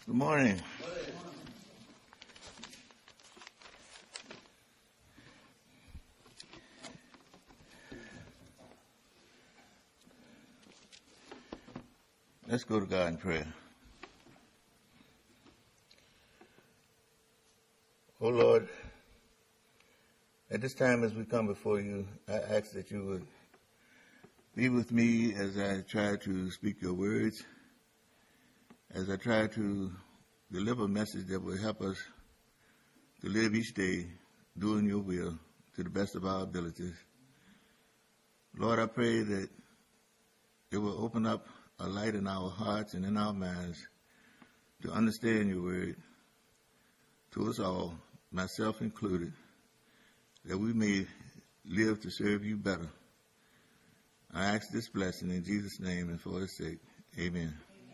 Good morning. Let's go to God in prayer. Oh Lord, at this time as we come before you, I ask that you would be with me as I try to speak your words, as I try to deliver a message that will help us to live each day doing your will to the best of our abilities. Lord, I pray that it will open up a light in our hearts and in our minds to understand your word to us all, myself included, that we may live to serve you better. I ask this blessing in Jesus' name and for his sake. Amen.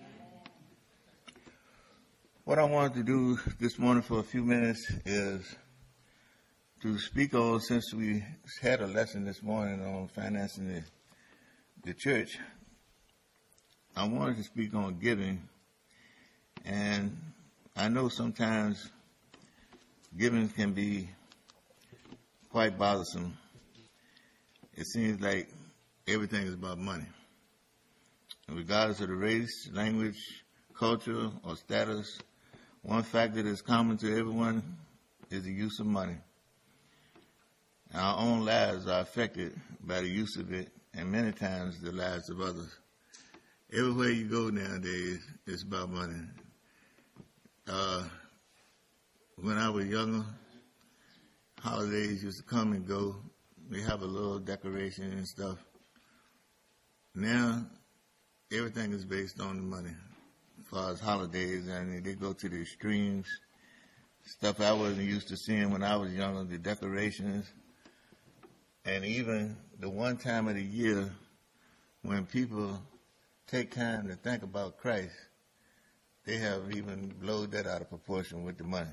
What I wanted to do this morning for a few minutes is to speak on, since we had a lesson this morning on financing the church, I wanted to speak on giving. And I know sometimes giving can be quite bothersome. It seems like everything is about money. And regardless of the race, language, culture, or status, one factor that's common to everyone is the use of money. Our own lives are affected by the use of it, and many times the lives of others. Everywhere you go nowadays, it's about money. When I was younger, holidays used to come and go. We have a little decoration and stuff. Now, everything is based on the money as far as holidays, and they go to the extremes. Stuff I wasn't used to seeing when I was younger, the decorations, and even the one time of the year when people take time to think about Christ, they have even blown that out of proportion with the money.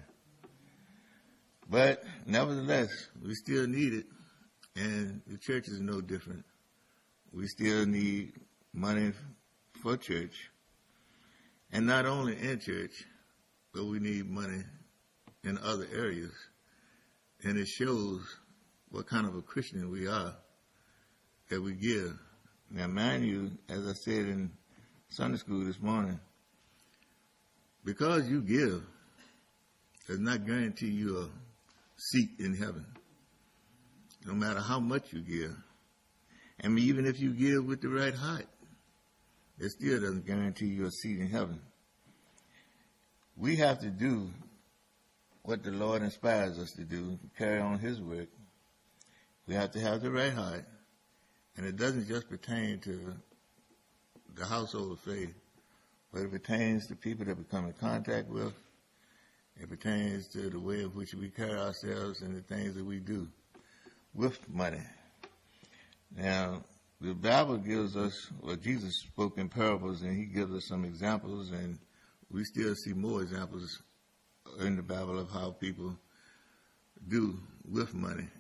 But nevertheless, we still need it, and the church is no different. We still need money for church, and not only in church, but we need money in other areas. And it shows what kind of a Christian we are that we give. Now, mind you, as I said in Sunday school this morning, because you give does not guarantee you a seat in heaven, no matter how much you give. I mean, even if you give with the right heart, it still doesn't guarantee you a seat in heaven. We have to do what the Lord inspires us to do, to carry on his work. We have to have the right heart. And it doesn't just pertain to the household of faith, but it pertains to people that we come in contact with. It pertains to the way in which we carry ourselves and the things that we do with money. Now, the Bible gives us, well, Jesus spoke in parables, and he gives us some examples, and we still see more examples in the Bible of how people do with money.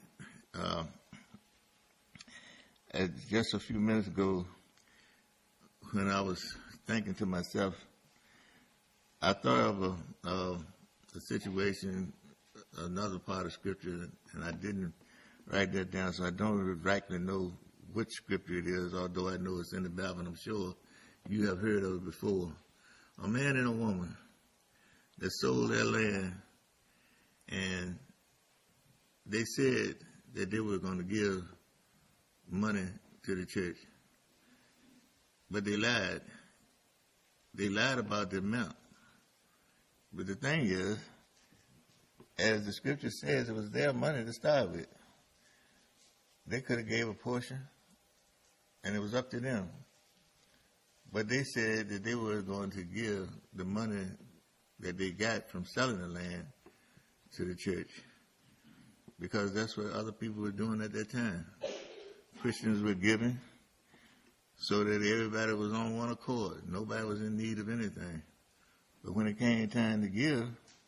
Just a few minutes ago, when I was thinking to myself, I thought of a situation, another part of Scripture, and I didn't write that down, so I don't exactly know which Scripture it is, although I know it's in the Bible, and I'm sure you have heard of it before. A man and a woman that sold their land, and they said that they were going to give money to the church. But they lied. They lied about the amount. But the thing is, as the scripture says, it was their money to start with. They could have gave a portion, and it was up to them. But they said that they were going to give the money that they got from selling the land to the church, because that's what other people were doing at that time. Christians were giving so that everybody was on one accord. Nobody was in need of anything. But when it came time to give,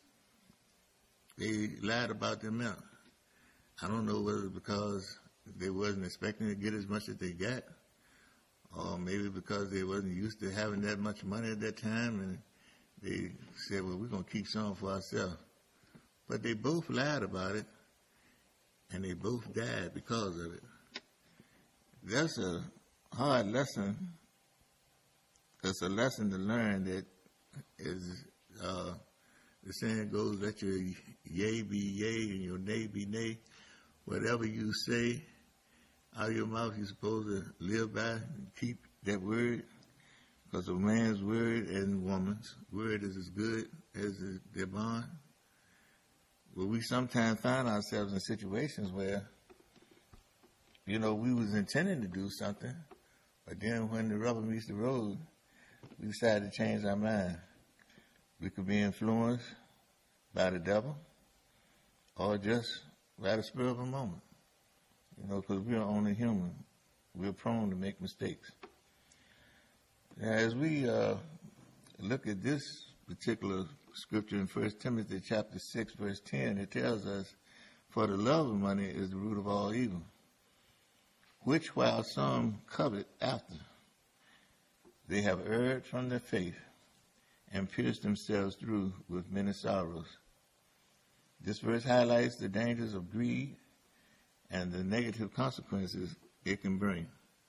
they lied about the amount. I don't know whether because they wasn't expecting to get as much as they got, or maybe because they wasn't used to having that much money at that time, and they said, well, we're going to keep some for ourselves. But they both lied about it, and they both died because of it. That's a hard lesson. It's a lesson to learn that is, the saying goes, let your yea be yea and your nay be nay. Whatever you say out of your mouth, you're supposed to live by and keep that word. Because a man's word and woman's word is as good as their bond. Well, we sometimes find ourselves in situations where, we was intending to do something, but then when the rubber meets the road, we decided to change our mind. We could be influenced by the devil or just by the spur of a moment, because we're only human. We're prone to make mistakes. Now, as we look at this particular scripture in 1 Timothy chapter 6, verse 10, it tells us, for the love of money is the root of all evil, which while some covet after, they have erred from their faith and pierced themselves through with many sorrows. This verse highlights the dangers of greed and the negative consequences it can bring.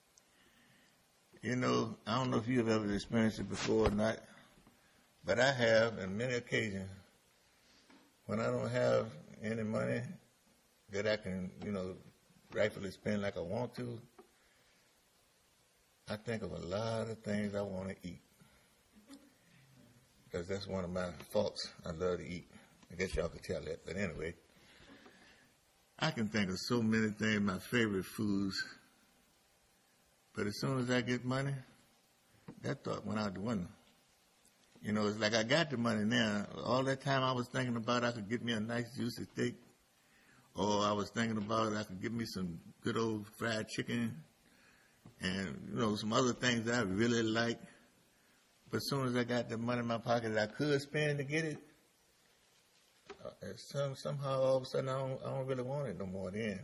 I don't know if you've ever experienced it before or not, but I have on many occasions when I don't have any money that I can, rightfully spend like I want to. I think of a lot of things I want to eat, because that's one of my faults. I love to eat. I guess y'all could tell that, but anyway, I can think of so many things, my favorite foods, but as soon as I get money, that thought went out the window. It's like I got the money now. All that time I was thinking about I could get me a nice juicy steak, or I was thinking about I could get me some good old fried chicken and, some other things that I really like. But as soon as I got the money in my pocket that I could spend to get it, somehow all of a sudden I don't really want it no more then,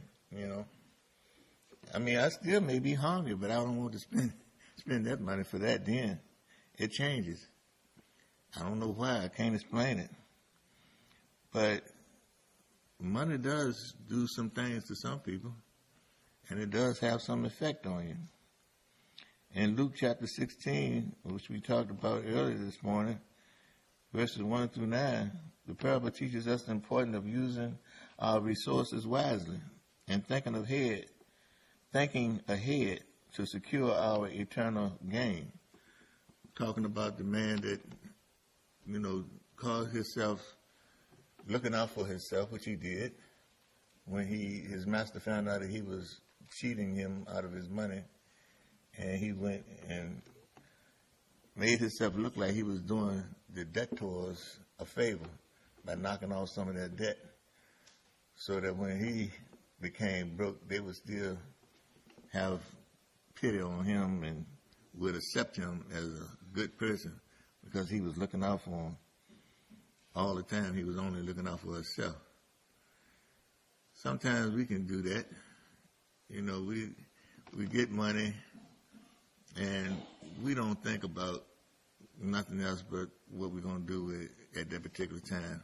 I mean, I still may be hungry, but I don't want to spend that money for that then. It changes. I don't know why. I can't explain it. But money does do some things to some people, and it does have some effect on you. In Luke chapter 16, which we talked about earlier this morning, verses 1 through 9, the parable teaches us the importance of using our resources wisely and thinking ahead to secure our eternal gain. Talking about the man that, called himself looking out for himself, which he did, when his master found out that he was cheating him out of his money, and he went and made himself look like he was doing the debtors a favor by knocking off some of their debt, so that when he became broke, they would still have pity on him and would accept him as a good person because he was looking out for them. All the time he was only looking out for himself. Sometimes we can do that. We get money and we don't think about nothing else but what we're going to do with it at that particular time.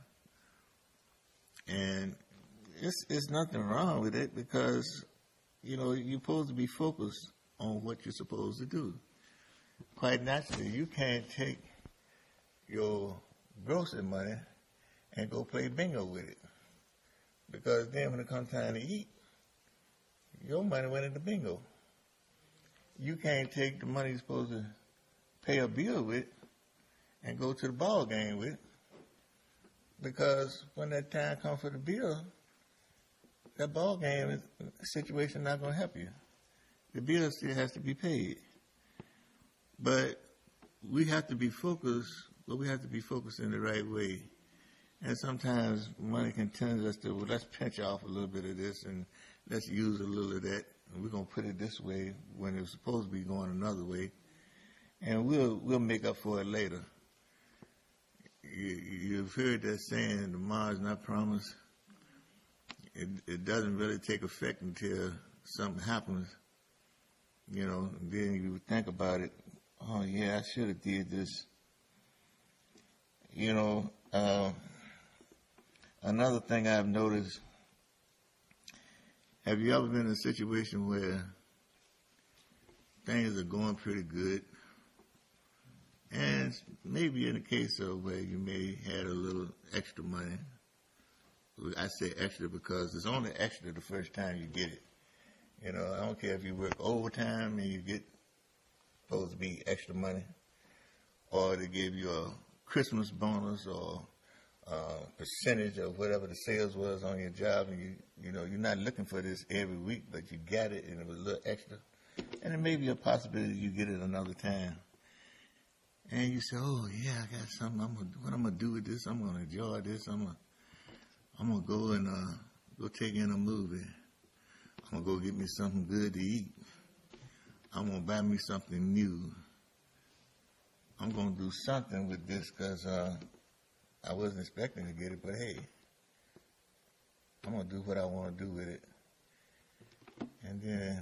And it's nothing wrong with it because, you're supposed to be focused on what you're supposed to do. Quite naturally, you can't take your grocery money and go play bingo with it. Because then when it comes time to eat, your money went into bingo. You can't take the money you're supposed to pay a bill with and go to the ball game with, because when that time comes for the bill, that ball game situation not going to help you. The bill still has to be paid. But we have to be focused, but we have to be focused in the right way. And sometimes money can tend us to, well, let's pinch off a little bit of this and let's use a little of that. And we're going to put it this way when it's supposed to be going another way. And we'll make up for it later. You've heard that saying, tomorrow's not promised. It doesn't really take effect until something happens. Then you think about it. Oh, yeah, I should have did this. You know, another thing I've noticed, have you ever been in a situation where things are going pretty good, and maybe in a case of where you may had a little extra money? I say extra because it's only extra the first time you get it. You know, I don't care if you work overtime and you get supposed to be extra money, or they give you a Christmas bonus or percentage of whatever the sales was on your job, and you know you're not looking for this every week, but you got it and it was a little extra, and it may be a possibility you get it another time. And you say, oh yeah, I got something. What I'm gonna do with this? I'm gonna enjoy this. I'm gonna go and go take in a movie. I'm gonna go get me something good to eat. I'm gonna buy me something new. I'm gonna do something with this because I wasn't expecting to get it, but hey, I'm gonna do what I want to do with it. And then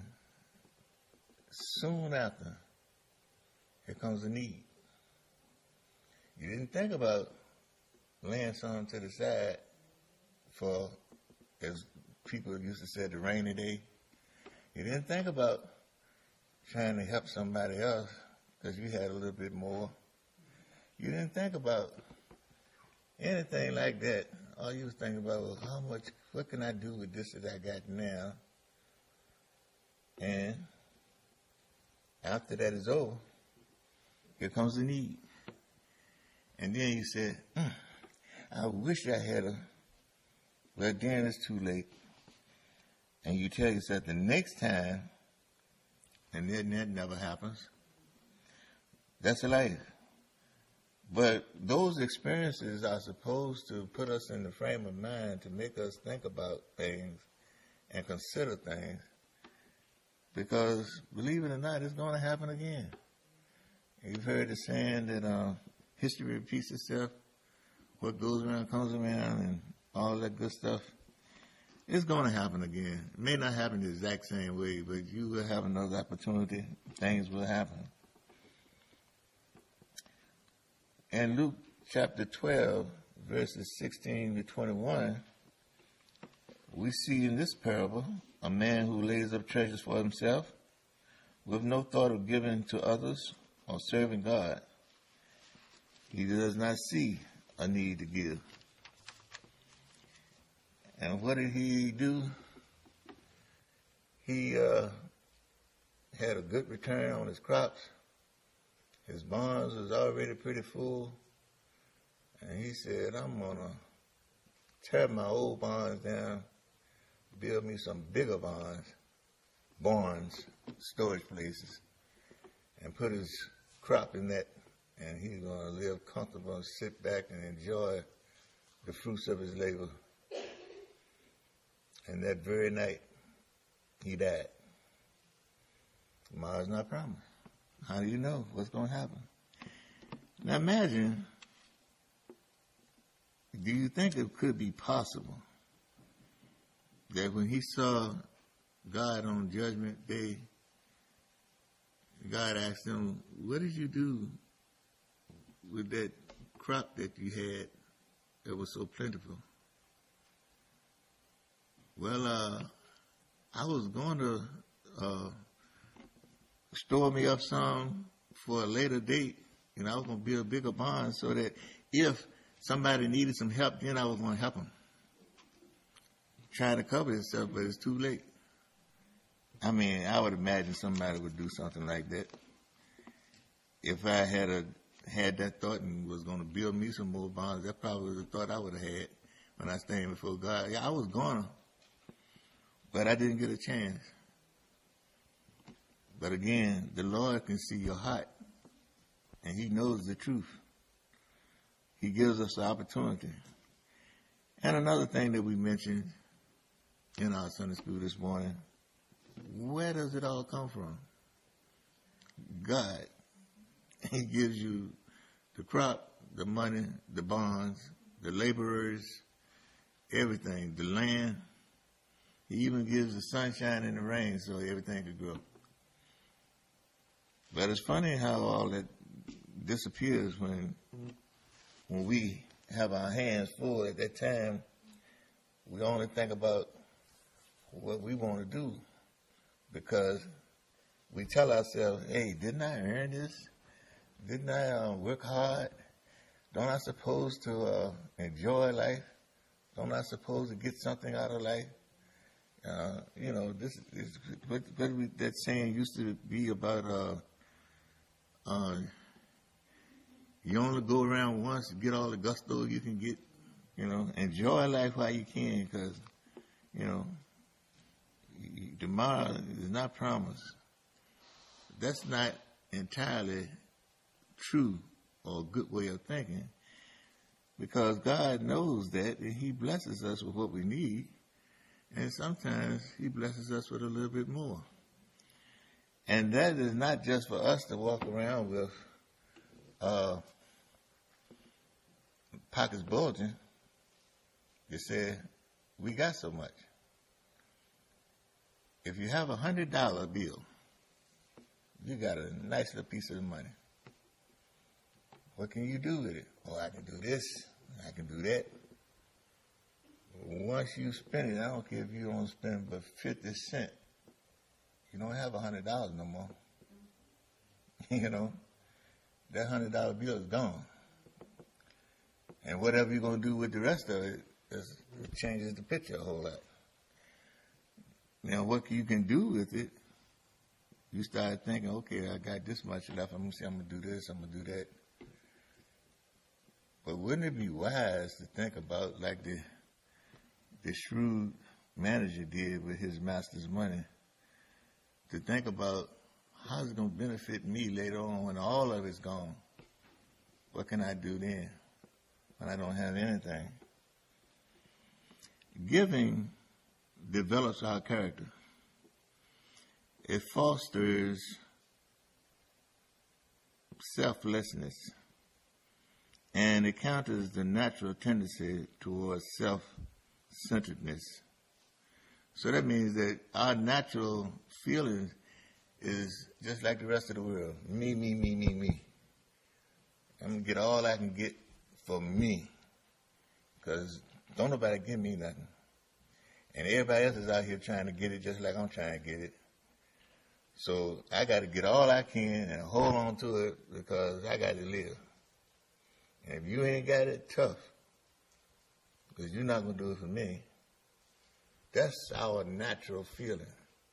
soon after, here comes a need. You didn't think about laying something to the side for, as people used to say, the rainy day. You didn't think about trying to help somebody else because you had a little bit more. You didn't think about anything like that. All you was thinking about was what can I do with this that I got now? And after that is over, here comes the need. And then you said, I wish I had well, then it's too late. And you tell yourself the next time, and then that never happens. That's life. But those experiences are supposed to put us in the frame of mind to make us think about things and consider things. Because, believe it or not, it's going to happen again. You've heard the saying that history repeats itself. What goes around comes around and all that good stuff. It's going to happen again. It may not happen the exact same way, but you will have another opportunity. Things will happen. In Luke chapter 12, verses 16 to 21, we see in this parable a man who lays up treasures for himself with no thought of giving to others or serving God. He does not see a need to give. And what did he do? He had a good return on his crops. His barns was already pretty full. And he said, I'm going to tear my old barns down, build me some bigger barns, storage places, and put his crop in that. And he's going to live comfortable and sit back and enjoy the fruits of his labor. And that very night, he died. Tomorrow's not promised. How do you know what's going to happen? Now imagine, do you think it could be possible that when he saw God on Judgment Day, God asked him, what did you do with that crop that you had that was so plentiful? Well, I was going to store me up some for a later date, and I was going to build a bigger barn so that if somebody needed some help, then I was going to help them. Trying to cover himself, but it's too late. I mean, I would imagine somebody would do something like that. If I had that thought and was going to build me some more barns, that probably was the thought I would have had when I stand before God. Yeah, I was going to, but I didn't get a chance. But again, the Lord can see your heart, and he knows the truth. He gives us the opportunity. And another thing that we mentioned in our Sunday school this morning, where does it all come from? God. He gives you the crop, the money, the bonds, the laborers, everything, the land. He even gives the sunshine and the rain so everything could grow. But it's funny how all that disappears when when we have our hands full at that time, we only think about what we want to do because we tell ourselves, hey, didn't I earn this? Didn't I work hard? Don't I supposed to enjoy life? Don't I supposed to get something out of life? This is that saying used to be about you only go around once to get all the gusto you can get. Enjoy life while you can, because tomorrow is not promised. That's not entirely true or a good way of thinking, because God knows that, and He blesses us with what we need, and sometimes He blesses us with a little bit more. And that is not just for us to walk around with pockets bulging. They say, we got so much. If you have $100 bill, you got a nice little piece of the money. What can you do with it? Oh, I can do this, I can do that. Once you spend it, I don't care if you don't spend but 50 cents. You don't have $100 no more. That $100 bill is gone. And whatever you're going to do with the rest of it, it changes the picture a whole lot. Now, what you can do with it, you start thinking, okay, I got this much left. I'm going to do this, I'm going to do that. But wouldn't it be wise to think about, like the shrewd manager did with his master's money, to think about how's it going to benefit me later on when all of it's gone? What can I do then when I don't have anything? Giving develops our character. It fosters selflessness, and it counters the natural tendency towards self-centeredness. So that means that our natural feeling is just like the rest of the world. Me, me, me, me, me. I'm going to get all I can get for me, because don't nobody give me nothing. And everybody else is out here trying to get it just like I'm trying to get it. So I got to get all I can and hold on to it because I got to live. And if you ain't got it, tough, because you're not going to do it for me. That's our natural feeling.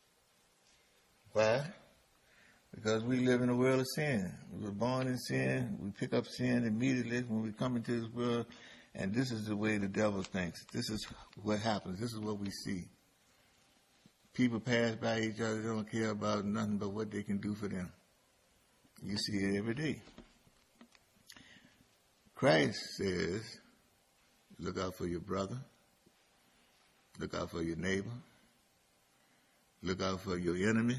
Why? Because we live in a world of sin. We were born in sin. We pick up sin immediately when we come into this world. And this is the way the devil thinks. This is what happens. This is what we see. People pass by each other. They don't care about nothing but what they can do for them. You see it every day. Christ says, look out for your brother. Look out for your neighbor. Look out for your enemy.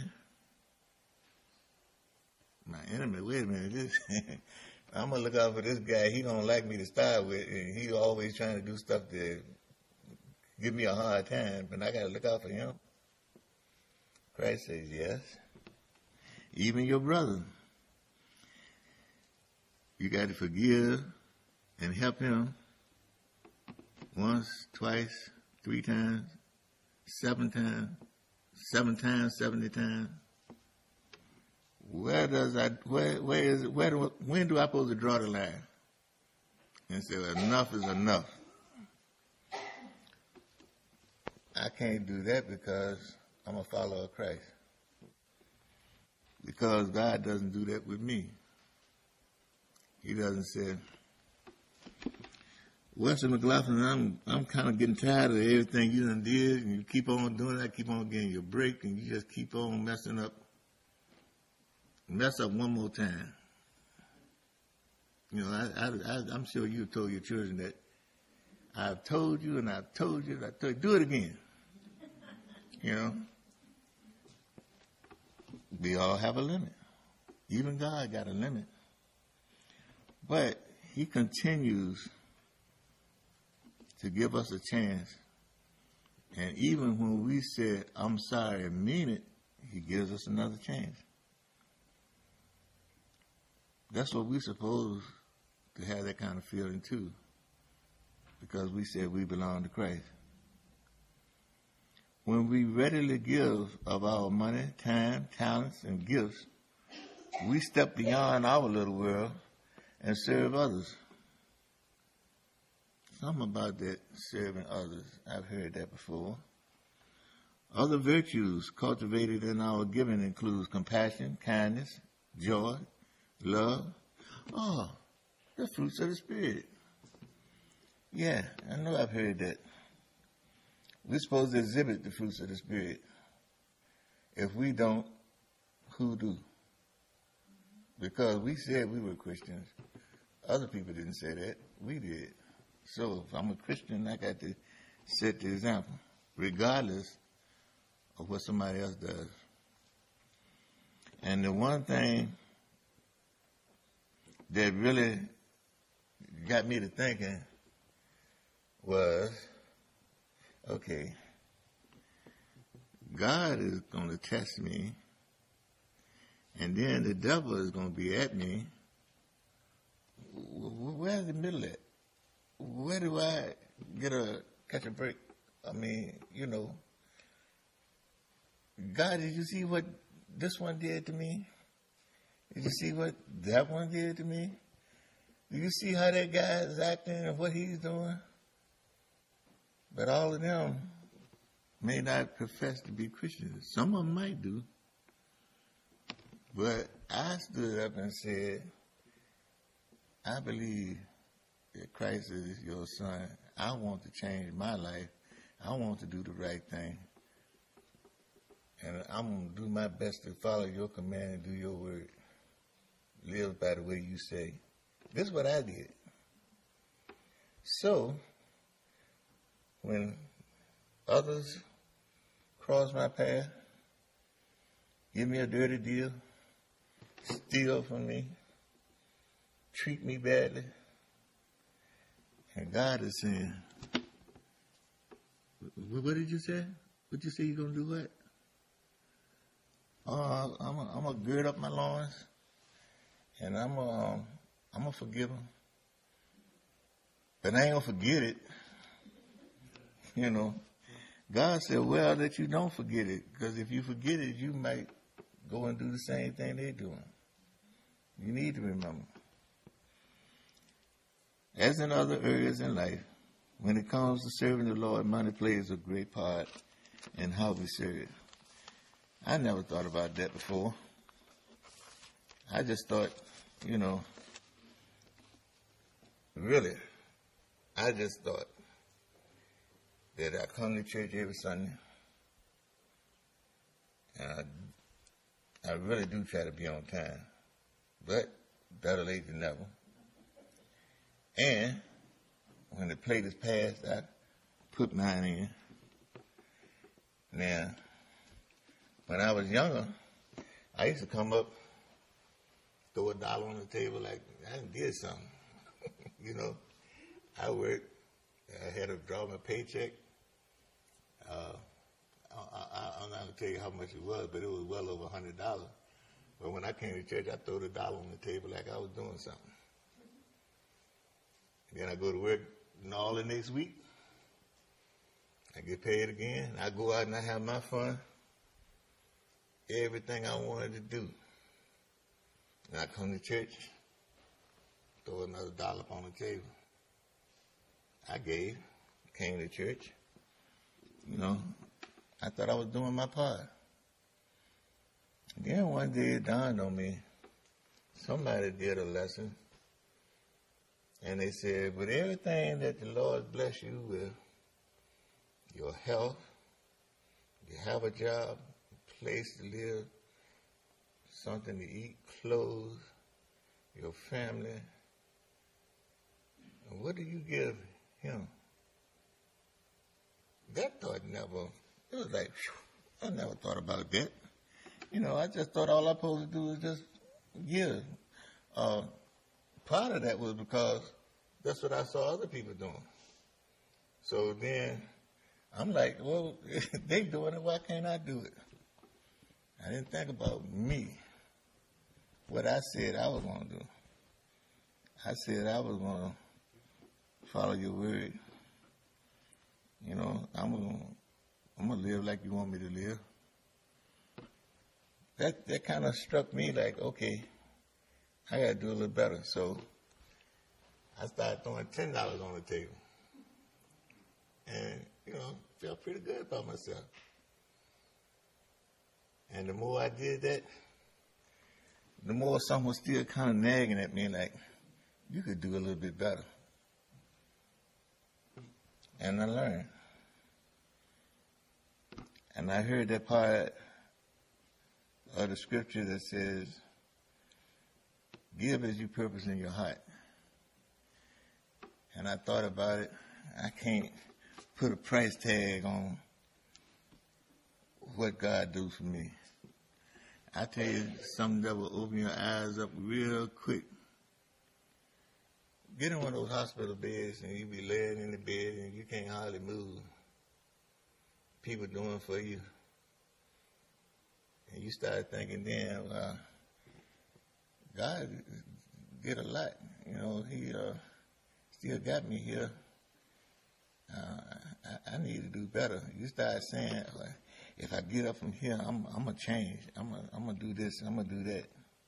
My enemy, wait a minute. I'm going to look out for this guy. He don't like me to start with, and he always trying to do stuff to give me a hard time, but I got to look out for him. Christ says, yes. Even your brother. You got to forgive and help him once, twice, 3 times, 7 times, 7 times, 70 times. When do I supposed to draw the line? And say, enough is enough. I can't do that because I'm a follower of Christ. Because God doesn't do that with me. He doesn't say, Wesley McLaughlin, I'm kind of getting tired of everything you done did, and you keep on doing that, keep on getting your break, and you just keep on messing up. Mess up one more time. I'm sure you've told your children that I've told you and I've told you and I've told you. Do it again. We all have a limit. Even God got a limit. But He continues to give us a chance. And even when we said, I'm sorry, and mean it, He gives us another chance. That's what we're supposed to have that kind of feeling too, because we said we belong to Christ. When we readily give of our money, time, talents, and gifts, we step beyond our little world and serve others. Something about that serving others. I've heard that before. Other virtues cultivated in our giving includes compassion, kindness, joy, love. Oh, the fruits of the Spirit. Yeah, I know I've heard that. We're supposed to exhibit the fruits of the Spirit. If we don't, who do? Because we said we were Christians. Other people didn't say that. We did. So if I'm a Christian, I got to set the example, regardless of what somebody else does. And the one thing that really got me to thinking was, okay, God is going to test me, and then the devil is going to be at me. Where's the middle at? Where do I catch a break? I mean, God, did you see what this one did to me? Did you see what that one did to me? Do you see how that guy is acting and what he's doing? But all of them may not profess to be Christians. Some of them might do. But I stood up and said, I believe that Christ is your son. I want to change my life. I want to do the right thing. And I'm going to do my best to follow your command and do your word. Live by the way you say. This is what I did. So, when others cross my path, give me a dirty deal, steal from me, treat me badly, and God is saying, what did you say? What you say you're going to do what? Oh, I'm going to gird up my loins, and I'm going to forgive them. But I ain't going to forget it. God said, well, that you don't forget it, because if you forget it, you might go and do the same thing they're doing. You need to remember. As in other areas in life, when it comes to serving the Lord, money plays a great part in how we serve. I never thought about that before. I just thought, really, I just thought that I come to church every Sunday, and I really do try to be on time, but better late than never. And when the plate is passed, I put mine in. Now, when I was younger, I used to come up, throw $1 on the table like I did something. I worked. I had to draw my paycheck. I'm not going to tell you how much it was, but it was well over $100. But when I came to church, I threw the $1 on the table like I was doing something. And then I go to work all the next week. I get paid again. I go out and I have my fun. Everything I wanted to do. And I come to church, throw another $1 up on the table. I gave, came to church. I thought I was doing my part. Then one day it dawned on me, somebody did a lesson, and they said, with everything that the Lord bless you with, your health, you have a job, a place to live, something to eat, clothes, your family, and what do you give him? That thought it was like, whew, I never thought about that. I just thought all I'm supposed to do is just give. Part of that was because that's what I saw other people doing. So then I'm like, well, they doing it, why can't I do it? I didn't think about me, what I said I was going to do. I said I was going to follow your word. You know, I'm gonna live like you want me to live. That kind of struck me like, okay, I got to do a little better. So I started throwing $10 on the table. And, you know, felt pretty good about myself. And the more I did that, the more something was still kind of nagging at me like, you could do a little bit better. And I learned. And I heard that part of the scripture that says, give as you purpose in your heart. And I thought about it. I can't put a price tag on what God do for me. I tell you, something that will open your eyes up real quick. Get in one of those hospital beds and you be laying in the bed and you can't hardly move. People doing for you. And you start thinking, damn, God did a lot. You know, he still got me here. I need to do better. You start saying, if I get up from here, I'm going to change. I'm going to do this. I'm going to do that.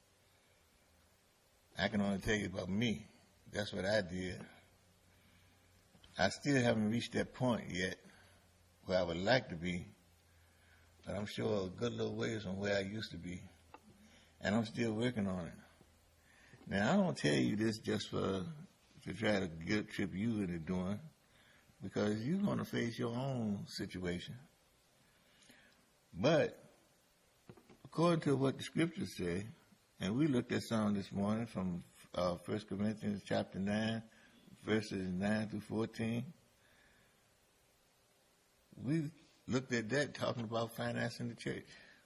I can only tell you about me. That's what I did. I still haven't reached that point yet where I would like to be, but I'm sure a good little ways from where I used to be. And I'm still working on it. Now, I don't tell you this just to try to guilt trip you into doing, because you're going to face your own situation. But according to what the scriptures say, and we looked at some this morning from 1 Corinthians chapter 9, verses 9 through 14, we looked at that talking about financing the church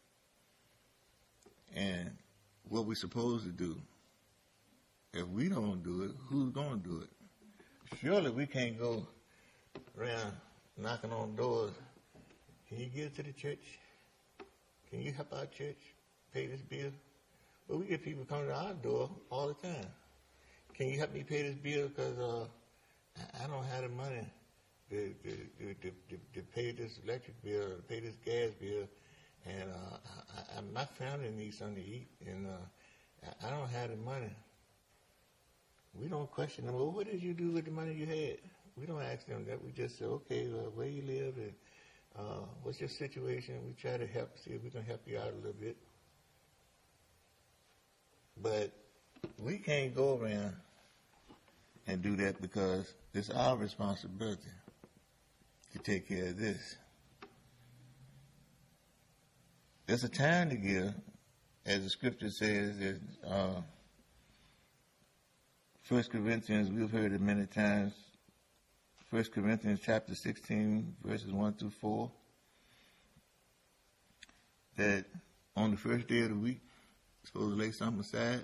and what we're supposed to do. If we don't do it, who's going to do it? Surely we can't go around knocking on doors. Can you give to the church? Can you help our church pay this bill? But we get people coming to our door all the time. Can you help me pay this bill because I don't have the money to pay this electric bill, or pay this gas bill, and my family needs something to eat, and I don't have the money. We don't question them. Well, what did you do with the money you had? We don't ask them that. We just say, okay, where you live and what's your situation? We try to help, see if we can help you out a little bit. But we can't go around and do that because it's our responsibility to take care of this. There's a time to give, as the scripture says, that 1 Corinthians, we've heard it many times, 1 Corinthians chapter 16, verses 1 through 4, that on the first day of the week, you're supposed to lay something aside.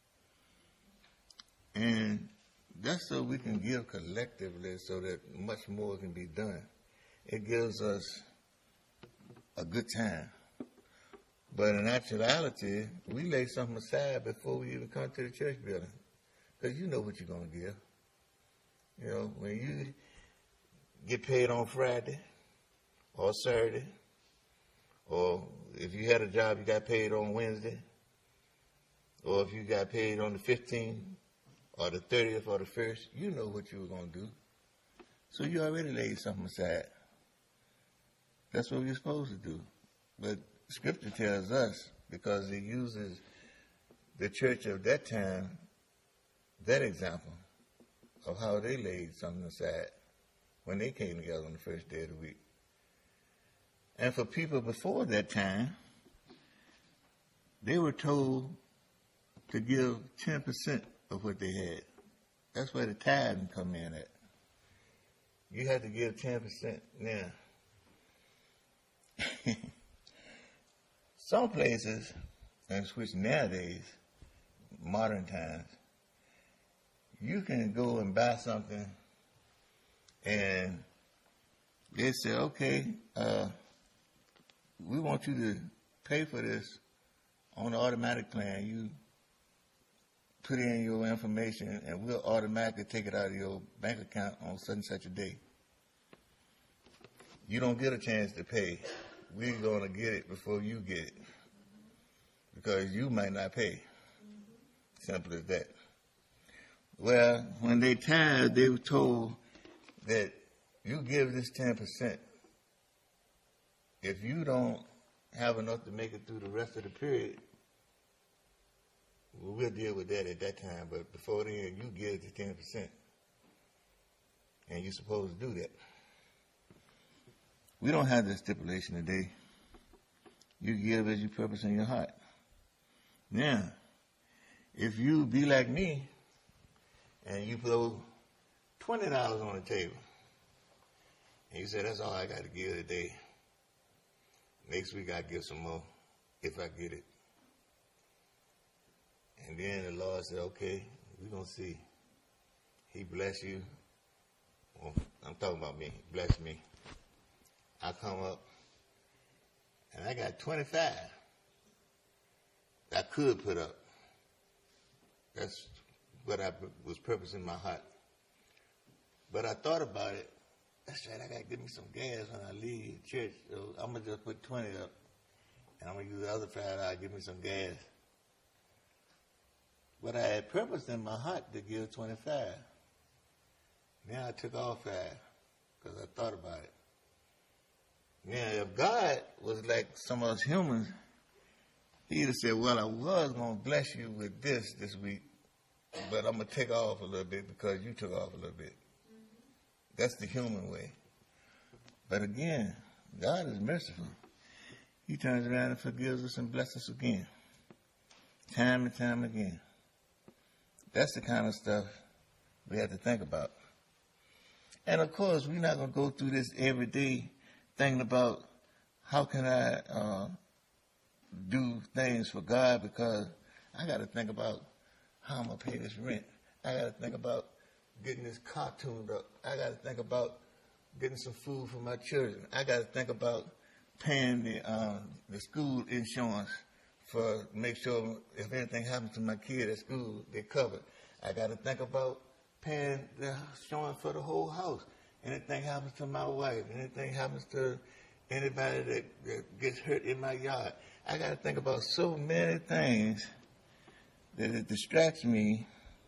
And that's so we can give collectively so that much more can be done. It gives us a good time. But in actuality, we lay something aside before we even come to the church building. Because you know what you're going to give. You know, when you get paid on Friday or Saturday, or if you had a job, you got paid on Wednesday, or if you got paid on the 15th or the 30th or the 1st, you know what you were going to do. So you already laid something aside. That's what we're supposed to do. But Scripture tells us, because it uses the church of that time, that example of how they laid something aside when they came together on the first day of the week. And for people before that time, they were told to give 10% of what they had. That's where the tithing come in at. You had to give 10%. Now, some places, and which nowadays, modern times, you can go and buy something and they say, okay, we want you to pay for this on the automatic plan. You put in your information, and we'll automatically take it out of your bank account on such and such a day. You don't get a chance to pay. We're going to get it before you get it, because you might not pay. Simple as that. Well, when they tithed, they were told that you give this 10%. If you don't have enough to make it through the rest of the period, well, we'll deal with that at that time. But before then, you give the 10%. And you're supposed to do that. We don't have that stipulation today. You give as you purpose in your heart. Now, if you be like me and you throw $20 on the table and you say, that's all I got to give today, next week I give some more if I get it. And then the Lord said, okay, we're going to see. He bless you. Well, I'm talking about me. Bless me. I come up and I got 25 I could put up. That's what I was purposing in my heart. But I thought about it. That's right, I got to give me some gas when I leave church. So I'm going to just put 20 up. And I'm going to use the other $5 to give me some gas. But I had purpose in my heart to give 25. Now I took off 5 because I thought about it. Now, if God was like some of us humans, he'd have said, well, I was going to bless you with this week, but I'm going to take off a little bit because you took off a little bit. That's the human way. But again, God is merciful. He turns around and forgives us and blesses us again. Time and time again. That's the kind of stuff we have to think about. And of course, we're not going to go through this every day thinking about how can I do things for God, because I got to think about how I'm going to pay this rent. I got to think about getting this car tuned up. I got to think about getting some food for my children. I got to think about paying the school insurance for make sure if anything happens to my kid at school, they're covered. I got to think about paying the insurance for the whole house. Anything happens to my wife, anything happens to anybody that gets hurt in my yard, I got to think about so many things that it distracts me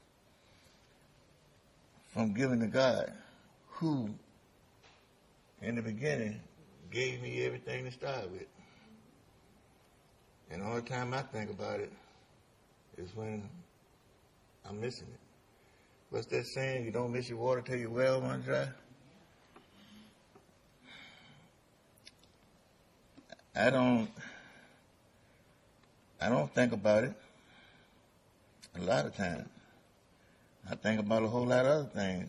from giving to God, who, in the beginning, gave me everything to start with. And the only time I think about it is when I'm missing it. What's that saying? You don't miss your water till your well runs dry? I don't think about it a lot of times. I think about a whole lot of other things.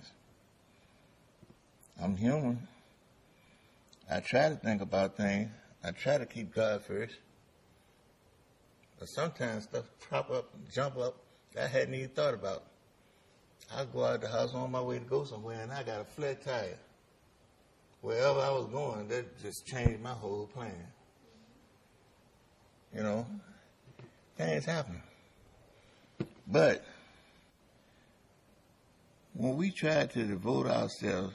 I'm human. I try to think about things. I try to keep God first. But sometimes stuff pop up, jump up, that I hadn't even thought about. I go out the house on my way to go somewhere and I got a flat tire. Wherever I was going, that just changed my whole plan. You know, things happen. But when we try to devote ourselves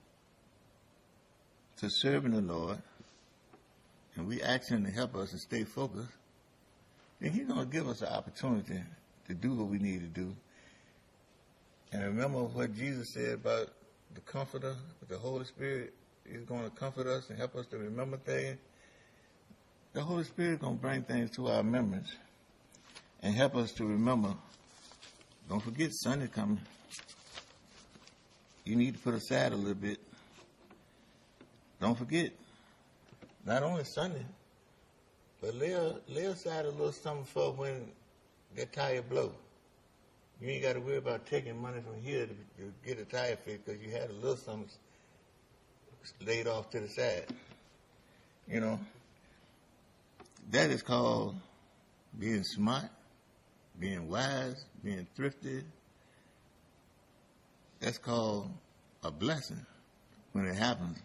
to serving the Lord, and we ask Him to help us to stay focused, then He's going to give us an opportunity to do what we need to do. And remember what Jesus said about the Comforter, the Holy Spirit. He's going to comfort us and help us to remember things. The Holy Spirit is going to bring things to our remembrance and help us to remember. Don't forget Sunday coming. You need to put aside a little bit. Don't forget, not only Sunday, but lay aside a little something for when that tire blow. You ain't got to worry about taking money from here to get a tire fixed because you had a little something laid off to the side. You know, that is called being smart, being wise, being thrifty. That's called a blessing when it happens.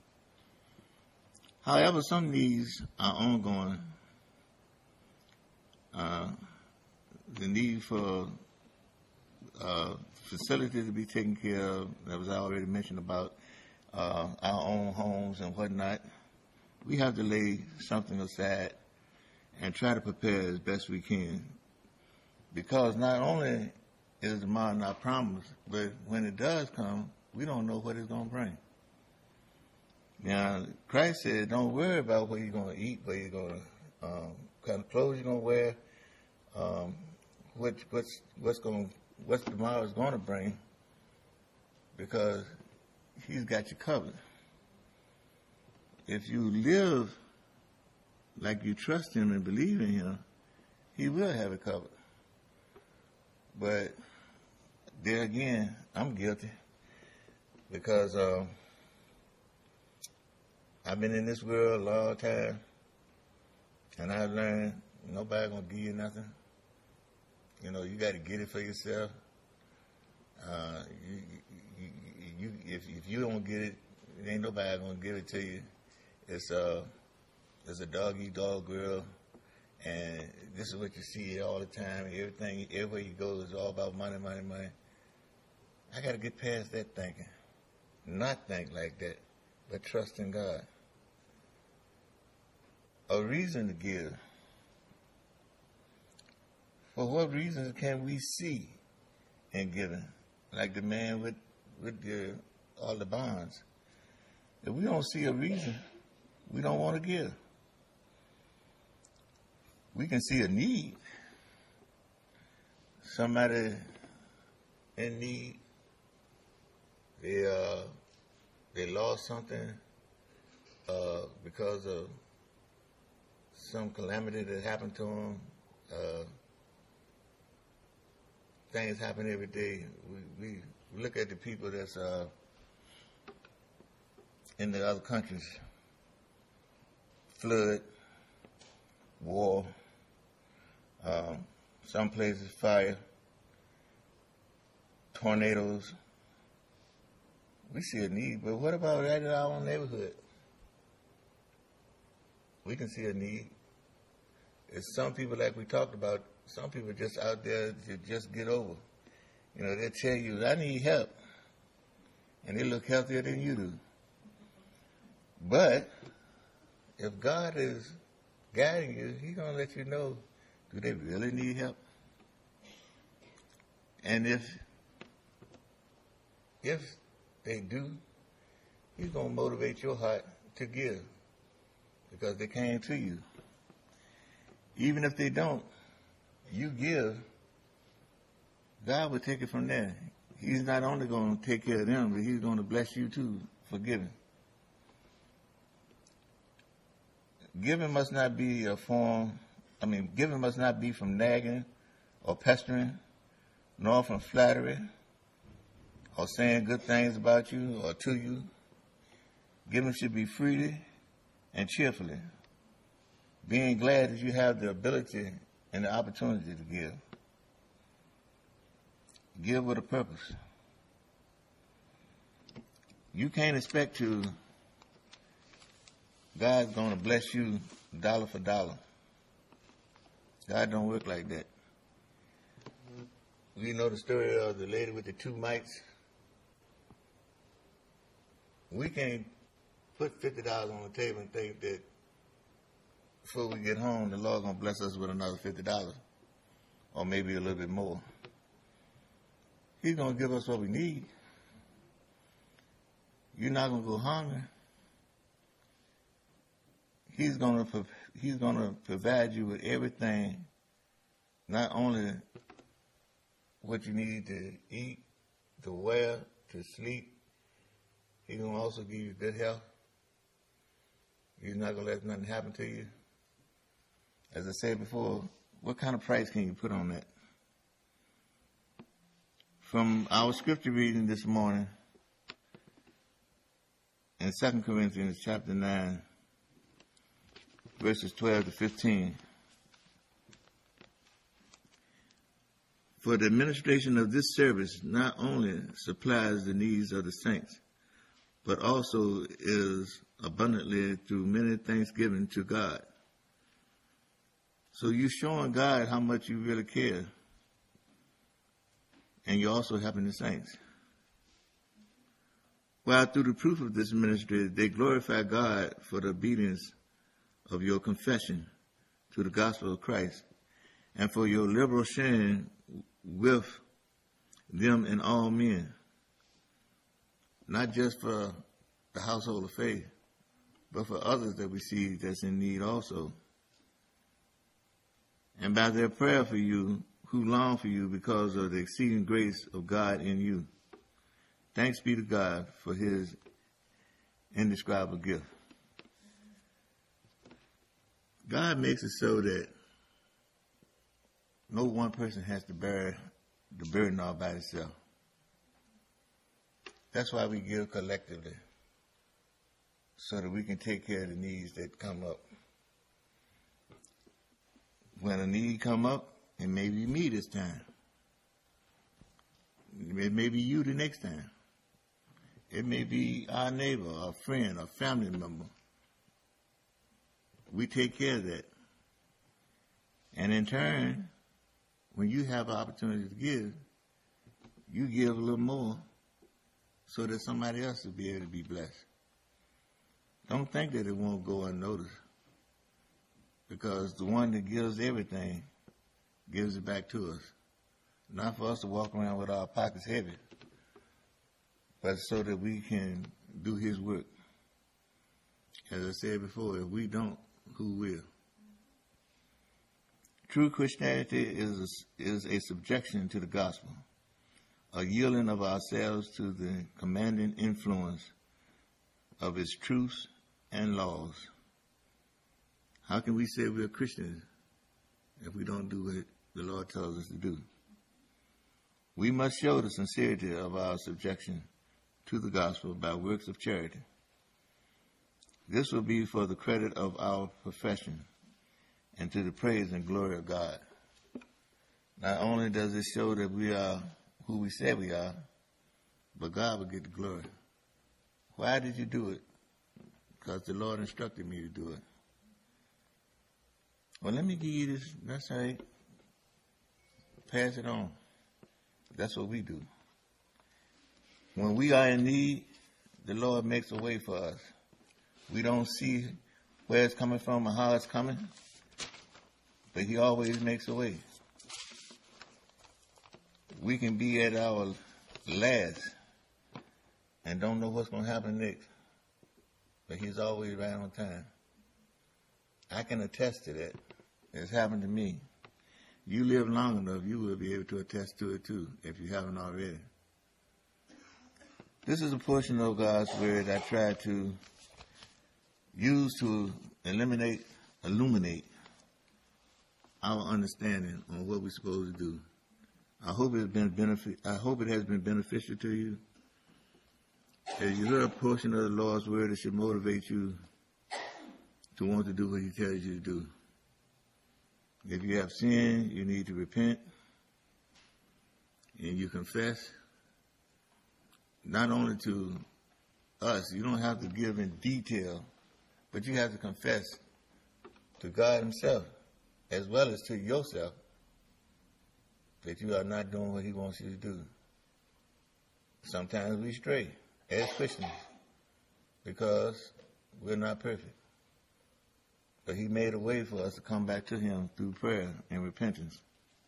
However, some needs are ongoing. The need for facilities to be taken care of. That was already mentioned about our own homes and whatnot. We have to lay something aside and try to prepare as best we can. Because not only is tomorrow not promised, but when it does come, we don't know what it's going to bring. Now, Christ said, don't worry about what you're going to eat, what you're going to, kind of clothes you're going to wear, what tomorrow is going to bring, because he's got you covered. If you live like you trust him and believe in him, he will have it covered. But there again, I'm guilty because I've been in this world a long time, and I've learned nobody gonna give you nothing. You know, you got to get it for yourself. If you don't get it, ain't nobody gonna give it to you. It's a dog eat dog world, and this is what you see all the time. Everything, everywhere you go, is all about money, money, money. I got to get past that thinking. Not think like that, but trust in God. A reason to give. For what reasons can we see in giving? Like the man with all the bonds. If we don't see a reason, we don't want to give. We can see a need. Somebody in need, they lost something because of some calamity that happened to them. Things happen every day. We look at the people that's in the other countries. Flood, war, some places fire, tornadoes. We see a need, but what about right in our own neighborhood? We can see a need. It's some people, like we talked about, some people just out there to just get over. You know, they tell you, I need help. And they look healthier than you do. But if God is guiding you, he's going to let you know, do they really need help? And if they do, he's going to motivate your heart to give because they came to you. Even if they don't, you give, God will take it from there. He's not only going to take care of them, but he's going to bless you too for giving. Giving must not be giving must not be from nagging or pestering, nor from flattery or saying good things about you or to you. Giving should be freely and cheerfully, being glad that you have the ability and the opportunity to give. Give with a purpose. You can't expect God's going to bless you dollar for dollar. God don't work like that. We know the story of the lady with the 2 mites. We can't put $50 on the table and think that before we get home, the Lord going to bless us with another $50 or maybe a little bit more. He's going to give us what we need. You're not going to go hungry. He's going to provide you with everything, not only what you need to eat, to wear, to sleep. He's going to also give you good health. He's not going to let nothing happen to you. As I said before, what kind of price can you put on that? From our scripture reading this morning in 2 Corinthians chapter 9, verses 12 to 15. For the administration of this service not only supplies the needs of the saints, but also is abundantly through many thanksgiving to God. So you're showing God how much you really care. and you're also helping the saints. While through the proof of this ministry, they glorify God for the obedience of your confession to the gospel of Christ and for your liberal sharing with them and all men, not just for the household of faith, but for others that we see that's in need also. And by their prayer for you, who long for you because of the exceeding grace of God in you. Thanks be to God for his indescribable gift. God makes it so that no one person has to bear the burden all by itself. That's why we give collectively, so that we can take care of the needs that come up. When a need come up, it may be me this time. It may be you the next time. It may be our neighbor, our friend, our family member. We take care of that. And in turn, when you have an opportunity to give, you give a little more so that somebody else will be able to be blessed. Don't think that it won't go unnoticed, because the one that gives everything gives it back to us. Not for us to walk around with our pockets heavy, but so that we can do his work. As I said before, if we don't, who will? True Christianity is a subjection to the gospel, a yielding of ourselves to the commanding influence of its truths and laws. How can we say we're Christians if we don't do what the Lord tells us to do? We must show the sincerity of our subjection to the gospel by works of charity. This will be for the credit of our profession and to the praise and glory of God. Not only does it show that we are who we say we are, but God will get the glory. Why did you do it? Because the Lord instructed me to do it. Well, let me give you this. That's right. Pass it on. That's what we do. When we are in need, the Lord makes a way for us. We don't see where it's coming from or how it's coming, but he always makes a way. We can be at our last and don't know what's going to happen next, but he's always right on time. I can attest to that. It's happened to me. You live long enough, you will be able to attest to it too, if you haven't already. This is a portion of God's Word I try to use to illuminate our understanding on what we're supposed to do. I hope it has been beneficial to you. As you hear a portion of the Lord's Word, it should motivate you to want to do what he tells you to do. If you have sinned, you need to repent and you confess. Not only to us, you don't have to give in detail, but you have to confess to God himself as well as to yourself that you are not doing what he wants you to do. Sometimes we stray as Christians because we're not perfect. But he made a way for us to come back to him through prayer and repentance.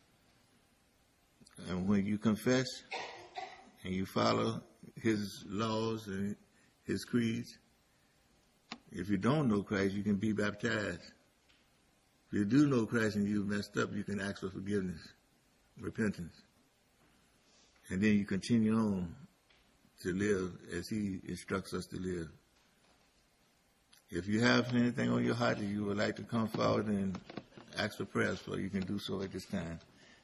And when you confess and you follow his laws and his creeds, if you don't know Christ, you can be baptized. If you do know Christ and you've messed up, you can ask for forgiveness, repentance. And then you continue on to live as he instructs us to live. If you have anything on your heart that you would like to come forward and ask for prayers for, you can do so at this time.